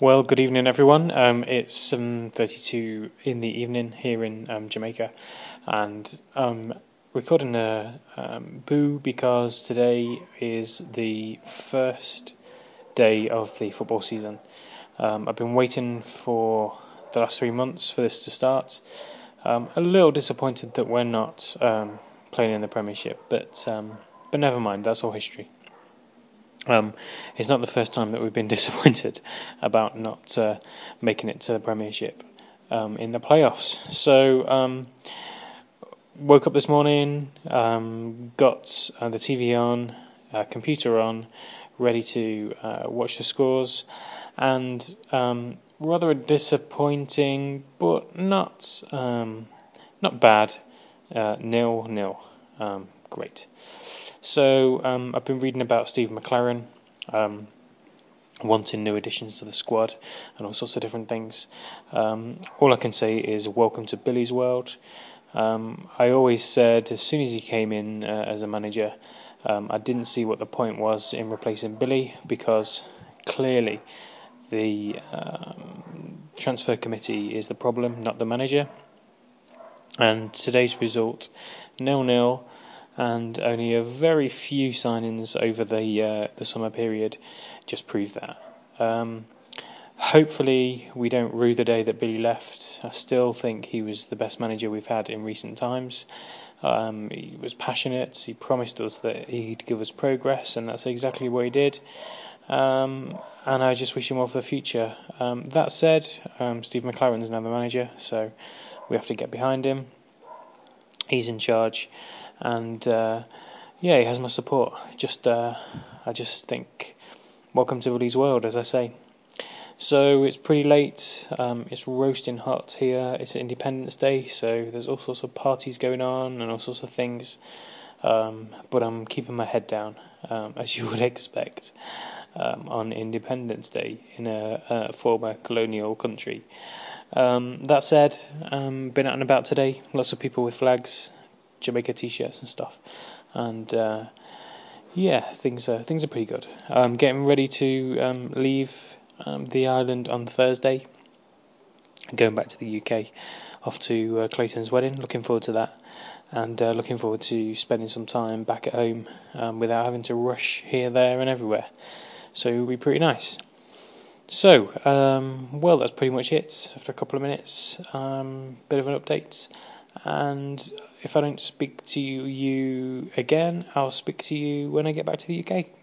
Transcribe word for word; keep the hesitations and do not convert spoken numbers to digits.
Well, good evening, everyone. Um, it's seven thirty-two in the evening here in um, Jamaica, and I'm recording a um, boo because today is the first day of the football season. Um, I've been waiting for the last three months for this to start. Um, a little disappointed that we're not um, playing in the Premiership, but um, but never mind. That's all history. Um, it's not the first time that we've been disappointed about not uh, making it to the Premiership um, in the playoffs. So, um, woke up this morning, um, got uh, the T V on, uh, computer on, ready to uh, watch the scores, and um, rather a disappointing, but not um, not bad, uh, nil nil. Um, great. So um, I've been reading about Steve McClaren, um, wanting new additions to the squad and all sorts of different things. Um, all I can say is welcome to Billy's world. Um, I always said as soon as he came in uh, as a manager, um, I didn't see what the point was in replacing Billy because clearly the um, transfer committee is the problem, not the manager. And today's result, nil nil. And only a very few signings over the uh, the summer period just prove that. Um, hopefully we don't rue the day that Billy left. I still think he was the best manager we've had in recent times. Um, he was passionate, he promised us that he'd give us progress, and that's exactly what he did. Um, and I just wish him well for the future. Um, that said, um, Steve McClaren's now the manager, so we have to get behind him. He's in charge. And uh, yeah, he has my support. Just, uh, I just think, welcome to Billy's world, as I say. So it's pretty late. Um, it's roasting hot here. It's Independence Day, so there's all sorts of parties going on and all sorts of things. Um, but I'm keeping my head down, um, as you would expect, um, on Independence Day in a, a former colonial country. Um, that said, um, been out and about today. Lots of people with flags, Jamaica t-shirts and stuff, and uh, yeah, things are things are pretty good. I'm getting ready to um, leave um, the island on Thursday, going back to the U K, off to uh, Clayton's wedding. Looking forward to that, and uh, looking forward to spending some time back at home um, without having to rush here, there, and everywhere. So it'll be pretty nice. So, um, well, that's pretty much it. After a couple of minutes, um, bit of an update. And if I don't speak to you again, I'll speak to you when I get back to the U K.